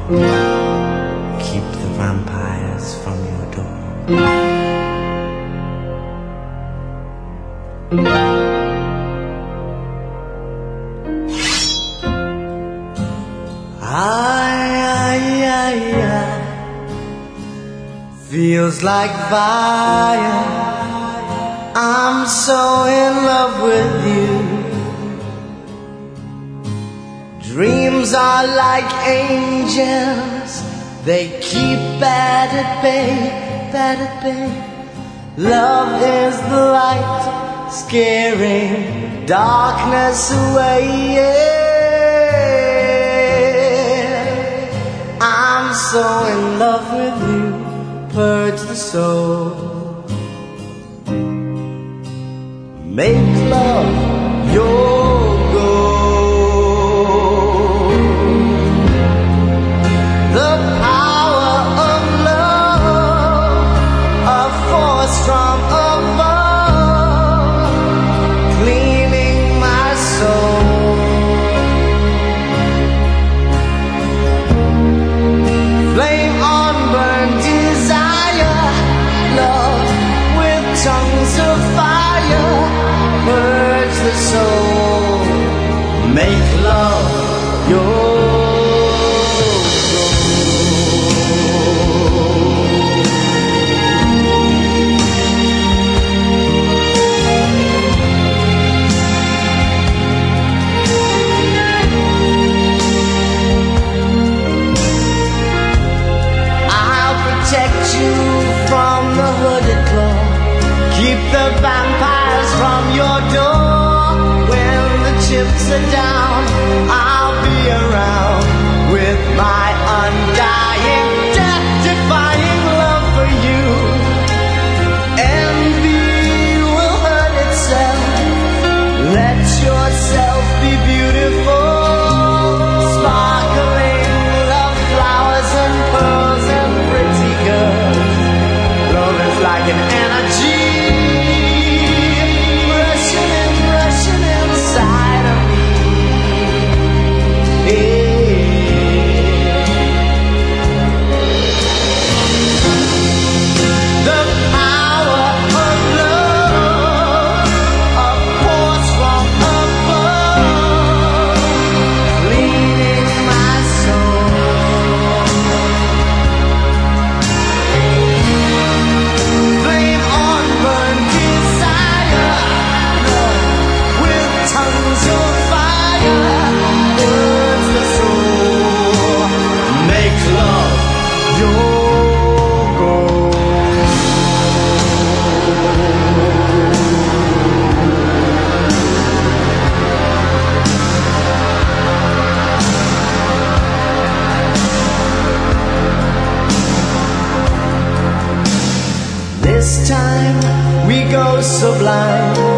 Keep the vampires from your door. Feels like fire. I'm so in love with you. Dreams are like angels. They keep bad at bay, bad at bay. Love is the light, scaring darkness away. Yeah. I'm so in love with you. Purge the soul. Make love your goal. The power of love, a force from above, cleaning my soul. Flame on burn desire, love with tongues of fire. Purge the soul, make love your I'll protect you from the hooded claw. Keep the vampires from your door. When the chips are down, I'll be around with my undying, death-defying love for you. Envy will hurt itself. Let yourself be beautiful. Sparkling love flowers and pearls and pretty girls. Love is like an energy. This time we go sublime.